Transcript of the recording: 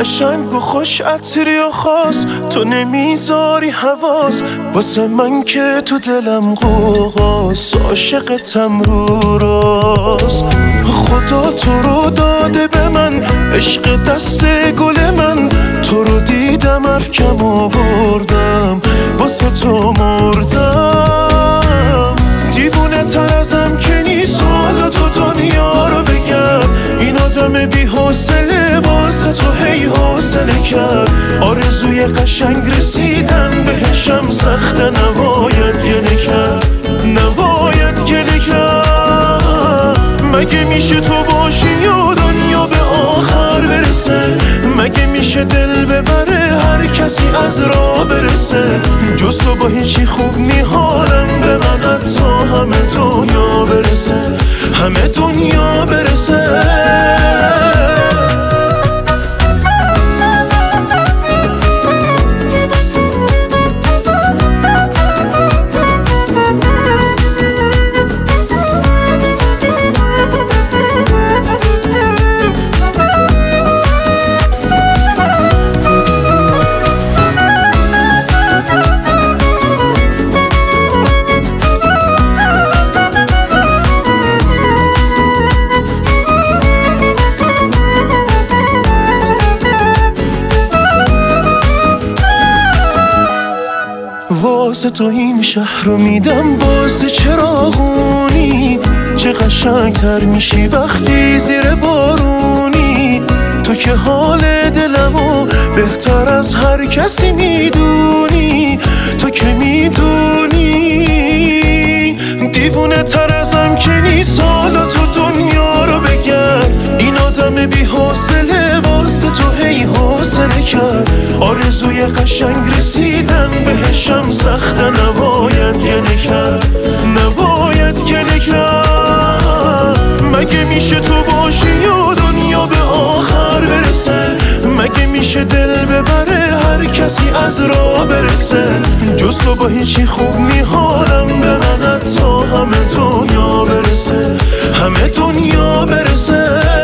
قشنگ و خوش عطری و خاص تو نمیذاری حواس واسه من که تو دلم قوقاس عاشقتم رو راست خدا تو رو داده به من عشق دست گل من تو رو دیدم افکم آوردم واسه تو مردم دیوونه تر ازم که نیست حالا تو دنیا رو بگم این آدم بی حوصله واسه تو هی حوصله کرد آرزوی قشنگ رسیدن بهشم سخته نباید گله کرد نباید گله کرد مگه میشه تو باشی و دنیا به آخر برسه مگه میشه دل ببره هر کسی از راه برسه جز تو با هیچی خوب میحالم به من حتی همه دنیا برسه همه دنیا برسه واسه تو این شهر رو میدم واسه چراغونی چه قشنگتر میشی وقتی زیر بارونی تو که حال دلمو بهتر از هر کسی میدونی تو که میدونی دیوونه تر ازم که نیست حالا تو دنیا رو بگرد این آدم بی حوصله واسه تو هی حوصله کرد آرزوی قشنگ رسیدن بهشم سخته نباید گله کرد نباید گله کرد مگه میشه تو باشی و دنیا به آخر برسه مگه میشه دل ببره هر کسی از راه برسه جز تو با هیچی خوب میحالم به من حتی همه دنیا برسه همه دنیا برسه